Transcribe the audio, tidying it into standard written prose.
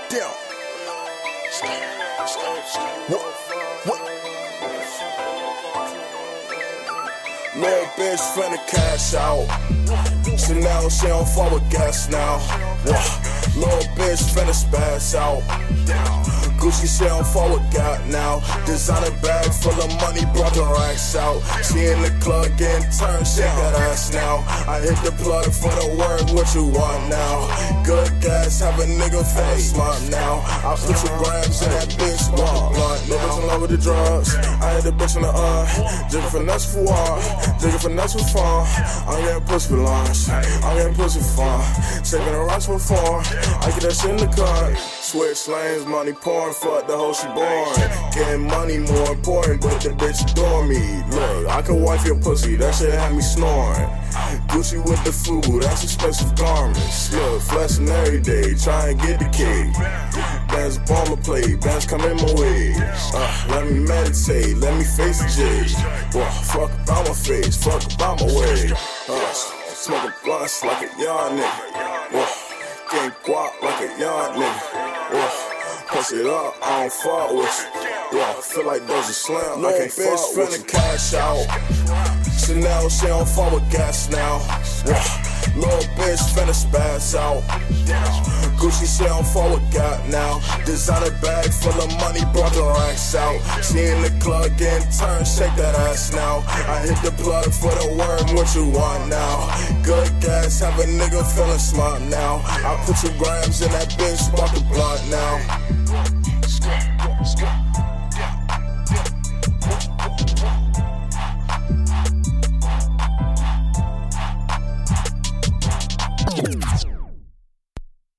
Damn. What? Little bitch finna cash out. Chanel, she don't fall with gas now. Little bitch finna spaz out. Gucci, she don't fall with God now. Designer bag full of money, brought the racks out. She in the club getting turned, shake that ass now. I hit the plug for the work, what you want now? Good gas, have a nigga feeling smart now. I put some grams in that bitch, blunt now. Bitch in love with the drugs, I hit the bitch in the jigging finesse for war, jigging finesse for fun. I'm getting pussy for lunch, I'm getting pussy for fun. Taking a rush for fun, I get that shit in the car. Switch lanes, money pouring, fuck the hoe she born. Getting money more important, but the bitch adore me. Look, I could wipe your pussy, that shit had me snoring. Gucci with the FUBU, that's expensive garments. Look, flexing every day, try and get the cake. Bands bomber plate, bands come in my way. Let me meditate, let me face the J. Fuck about my face, fuck about my way. Smoking blunts like a yard nigga. Getting guap like a yard nigga. Push it up, I don't fuck with you. Feel like those are slim, I can't fuck with you. Cash out. Chanel, she don't fall with gas now. Little bitch finna spaz out. Gucci, she don't fall with God now. Designer bag full of money, brought the racks out. She in the club getting turned, shake that ass now. I hit the plug for the worm, what you want now? Good gas, have a nigga feeling smart now. I put 2 grams in that bitch, spark the blunt now.